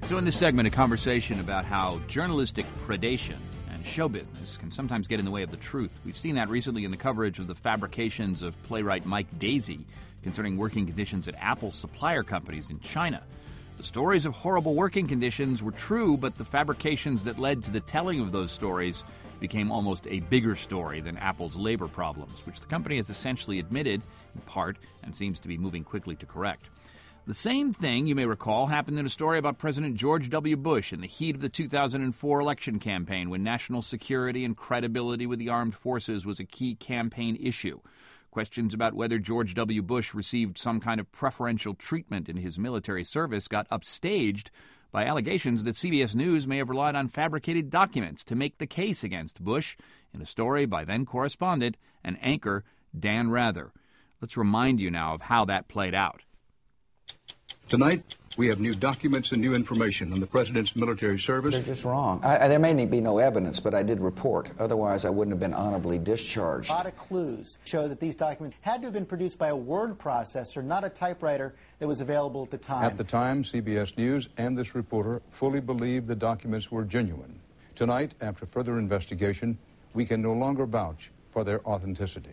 So in this segment, a conversation about how journalistic predation and show business can sometimes get in the way of the truth. We've seen that recently in the coverage of the fabrications of playwright Mike Daisey concerning working conditions at Apple's supplier companies in China. The stories of horrible working conditions were true, but the fabrications that led to the telling of those stories became almost a bigger story than Apple's labor problems, which the company has essentially admitted, in part, and seems to be moving quickly to correct. The same thing, you may recall, happened in a story about President George W. Bush in the heat of the 2004 election campaign, when national security and credibility with the armed forces was a key campaign issue. Questions about whether George W. Bush received some kind of preferential treatment in his military service got upstaged by allegations that CBS News may have relied on fabricated documents to make the case against Bush in a story by then-correspondent and anchor Dan Rather. Let's remind you now of how that played out. Tonight, we have new documents and new information on the president's military service. They're just wrong. There may be no evidence, but I did report. Otherwise, I wouldn't have been honorably discharged. A lot of clues show that these documents had to have been produced by a word processor, not a typewriter that was available at the time. At the time, CBS News and this reporter fully believed the documents were genuine. Tonight, after further investigation, we can no longer vouch for their authenticity.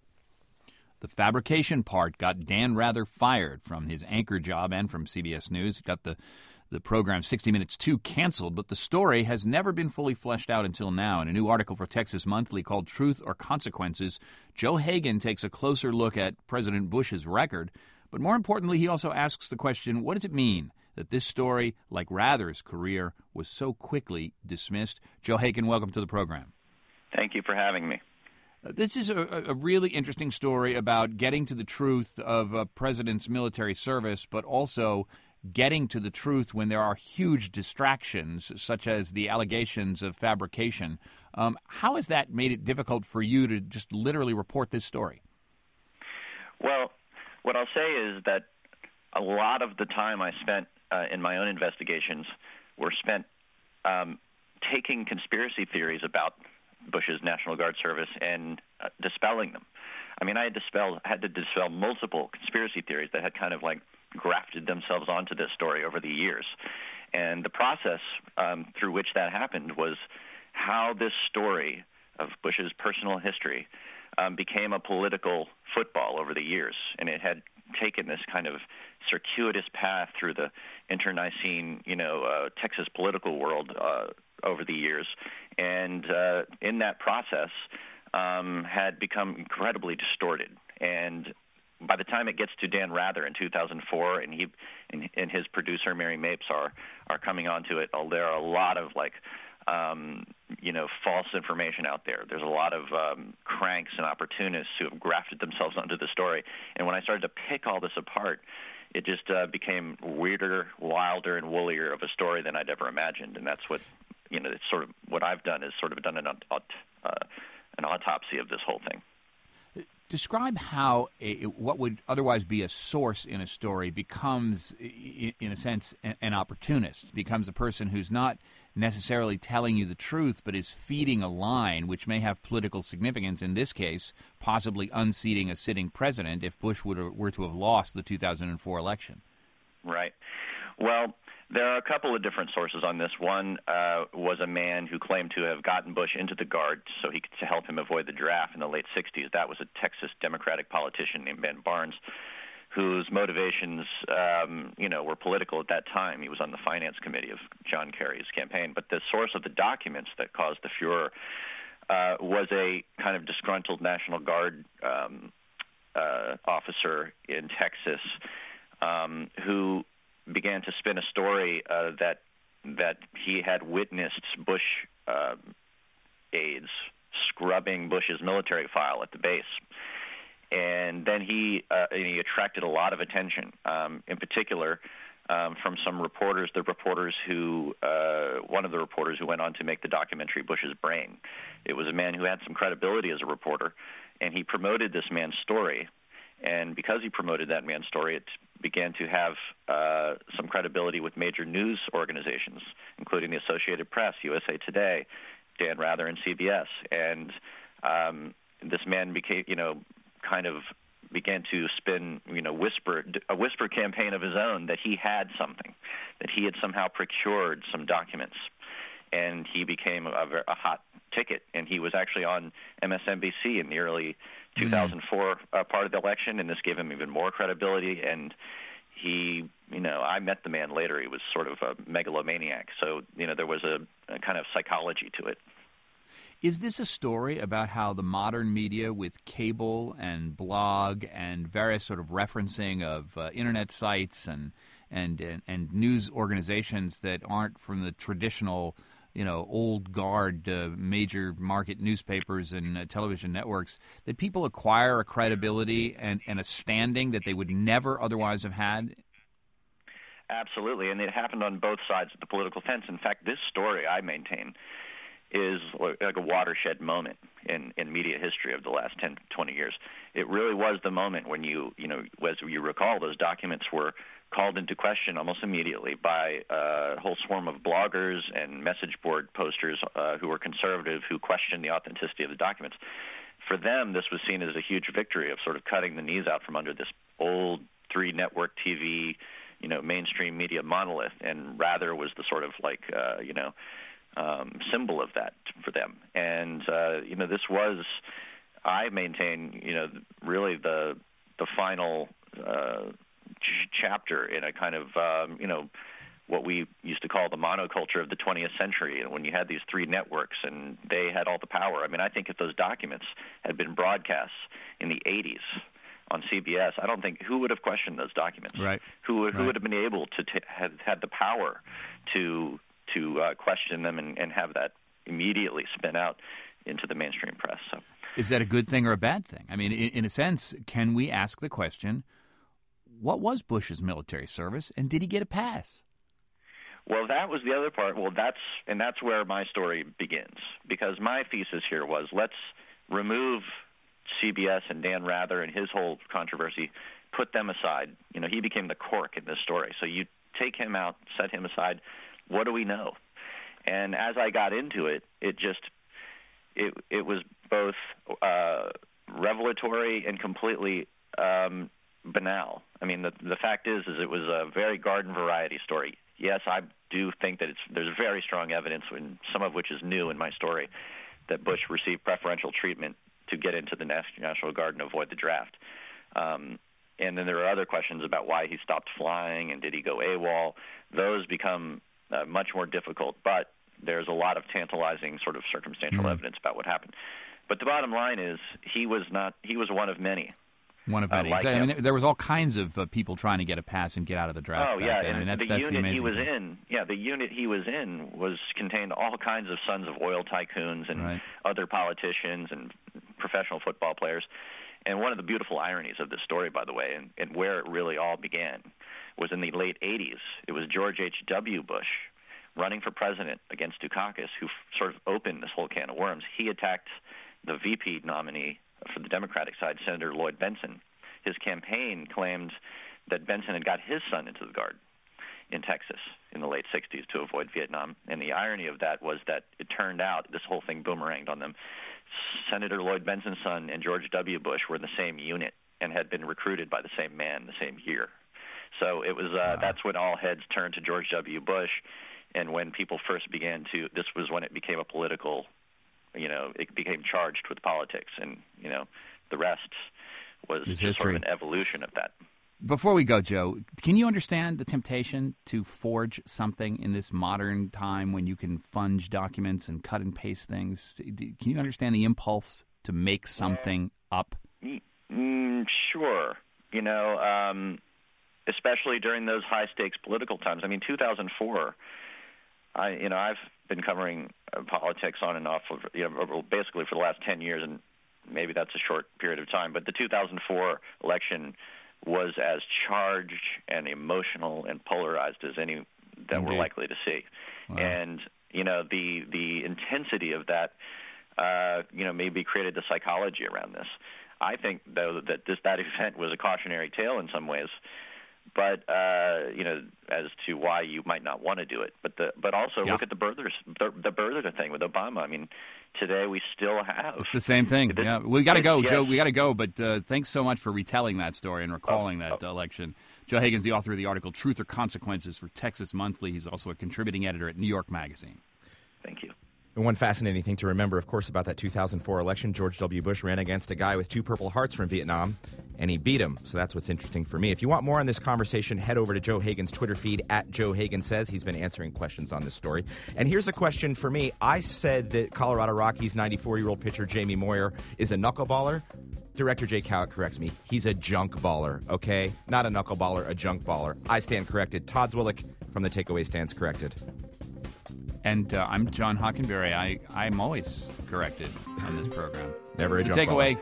The fabrication part got Dan Rather fired from his anchor job and from CBS News. It got the program 60 Minutes 2 canceled, but the story has never been fully fleshed out until now. In a new article for Texas Monthly called Truth or Consequences, Joe Hagan takes a closer look at President Bush's record, but more importantly, he also asks the question, what does it mean that this story, like Rather's career, was so quickly dismissed? Joe Hagan, welcome to the program. Thank you for having me. This is a really interesting story about getting to the truth of a president's military service, but also getting to the truth when there are huge distractions, such as the allegations of fabrication. How has that made it difficult for you to just literally report this story? Well, what I'll say is that a lot of the time I spent in my own investigations were spent taking conspiracy theories about Bush's National Guard service and dispelling them. I mean, I had to dispel multiple conspiracy theories that had kind of like grafted themselves onto this story over the years. And the process through which that happened was how this story of Bush's personal history became a political football over the years. And it had taken this kind of circuitous path through the internecine, Texas political world over the years, and in that process had become incredibly distorted. And by the time it gets to Dan Rather in 2004, and he and his producer Mary Mapes are coming onto it, there are a lot of false information out there. There's a lot of cranks and opportunists who have grafted themselves onto the story. And when I started to pick all this apart, it just became weirder, wilder, and woollier of a story than I'd ever imagined. And that's what, it's sort of what I've done is sort of done an autopsy of this whole thing. Describe how what would otherwise be a source in a story becomes, in a sense, an opportunist, becomes a person who's not necessarily telling you the truth, but is feeding a line which may have political significance, in this case, possibly unseating a sitting president if Bush were to have lost the 2004 election. Right. Well, there are a couple of different sources on this. One was a man who claimed to have gotten Bush into the Guard to help him avoid the draft in the late 60s. That was a Texas Democratic politician named Ben Barnes, whose motivations, were political at that time. He was on the finance committee of John Kerry's campaign. But the source of the documents that caused the furor was a kind of disgruntled National Guard officer in Texas who began to spin a story that he had witnessed Bush aides scrubbing Bush's military file at the base. And then he attracted a lot of attention, in particular from some reporters, one of the reporters who went on to make the documentary Bush's Brain. It was a man who had some credibility as a reporter, and he promoted this man's story. And because he promoted that man's story, it began to have some credibility with major news organizations, including the Associated Press, USA Today, Dan Rather, and CBS. And this man became, kind of began to spin, a whisper campaign of his own that he had something, that he had somehow procured some documents, and he became a hot ticket. And he was actually on MSNBC in the early 2004 part of the election, and this gave him even more credibility. And he, I met the man later. He was sort of a megalomaniac. So, there was a kind of psychology to it. Is this a story about how the modern media with cable and blog and various sort of referencing of internet sites and news organizations that aren't from the traditional, old guard major market newspapers and television networks, that people acquire a credibility and a standing that they would never otherwise have had? Absolutely, and it happened on both sides of the political fence. In fact, this story, I maintain, is like a watershed moment in media history of the last 10, 20 years. It really was the moment when as you recall, those documents were called into question almost immediately by a whole swarm of bloggers and message board posters who were conservative, who questioned the authenticity of the documents. For them, this was seen as a huge victory of sort of cutting the knees out from under this old three-network TV, mainstream media monolith, and rather was the sort of symbol of that for them. And, this was, I maintain, really the final chapter in a kind of, what we used to call the monoculture of the 20th century, when you had these three networks and they had all the power. I mean, I think if those documents had been broadcast in the 80s on CBS, I don't think who would have questioned those documents. Right. Who would have been able to have had the power to question them and have that immediately spin out into the mainstream press. So, is that a good thing or a bad thing? I mean, in a sense, can we ask the question, what was Bush's military service, and did he get a pass? Well, that was the other part. Well, that's where my story begins, because my thesis here was, let's remove CBS and Dan Rather and his whole controversy, put them aside. He became the cork in this story. So you take him out, set him aside. What do we know? And as I got into it, it was both revelatory and completely banal. I mean, the fact is it was a very garden variety story. Yes, I do think that there's very strong evidence, some of which is new in my story, that Bush received preferential treatment to get into the National Guard and avoid the draft. And then there are other questions about why he stopped flying and did he go AWOL. Those become much more difficult, but there's a lot of tantalizing sort of circumstantial evidence about what happened. But the bottom line is he was one of many. One of many. I mean, there was all kinds of people trying to get a pass and get out of the draft. Oh, yeah. Then. I mean, that's the unit the amazing he was thing. in. Yeah, the unit he was in contained all kinds of sons of oil tycoons and other politicians and professional football players. And one of the beautiful ironies of this story, by the way, and where it really all began, was in the late 80s. It was George H.W. Bush running for president against Dukakis, who sort of opened this whole can of worms. He attacked the VP nominee for the Democratic side, Senator Lloyd Bentsen. His campaign claimed that Bentsen had got his son into the Guard in Texas in the late 60s to avoid Vietnam. And the irony of that was that it turned out this whole thing boomeranged on them. Senator Lloyd Bentsen's son and George W. Bush were in the same unit and had been recruited by the same man the same year. So it was that's when all heads turned to George W. Bush, and when people first began to, this was when it became a political, it became charged with politics, and the rest was just sort of an evolution of that. Before we go, Joe, can you understand the temptation to forge something in this modern time when you can funge documents and cut and paste things? Can you understand the impulse to make something up? Sure. Especially during those high-stakes political times. I mean, 2004, I've been covering politics on and off, basically for the last 10 years, and maybe that's a short period of time. But the 2004 election was as charged and emotional and polarized as any that we're likely to see. Wow. And, the intensity of that, maybe created the psychology around this. I think, though, that event was a cautionary tale in some ways, but as to why you might not want to do it. But also look at the birther thing with Obama. I mean, today we still have. It's the same thing. We got to go, Joe. We got to go. But thanks so much for retelling that story and recalling that election. Joe Hagan's the author of the article "Truth or Consequences" for Texas Monthly. He's also a contributing editor at New York Magazine. Thank you. And one fascinating thing to remember, of course, about that 2004 election, George W. Bush ran against a guy with 2 Purple Hearts from Vietnam, and he beat him. So that's what's interesting for me. If you want more on this conversation, head over to Joe Hagan's Twitter feed, @JoeHaganSays. He's been answering questions on this story. And here's a question for me. I said that Colorado Rockies 94-year-old pitcher Jamie Moyer is a knuckleballer. Director Jay Cowett corrects me. He's a junk baller, okay? Not a knuckleballer, a junk baller. I stand corrected. Todd Zwillich from The Takeaway stands corrected. And I'm John Hockenberry. I'm always corrected on this program. Never it's a junk takeaway.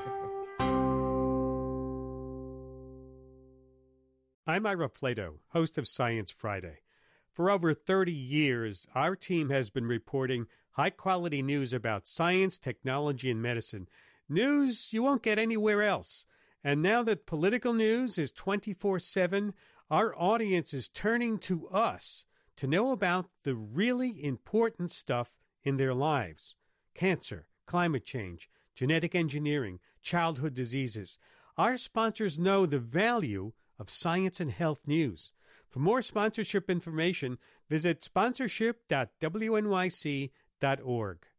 I'm Ira Flato, host of Science Friday. For over 30 years, our team has been reporting high-quality news about science, technology, and medicine. News you won't get anywhere else. And now that political news is 24/7, our audience is turning to us to know about the really important stuff in their lives. Cancer, climate change, genetic engineering, childhood diseases. Our sponsors know the value of science and health news. For more sponsorship information, visit sponsorship.wnyc.org.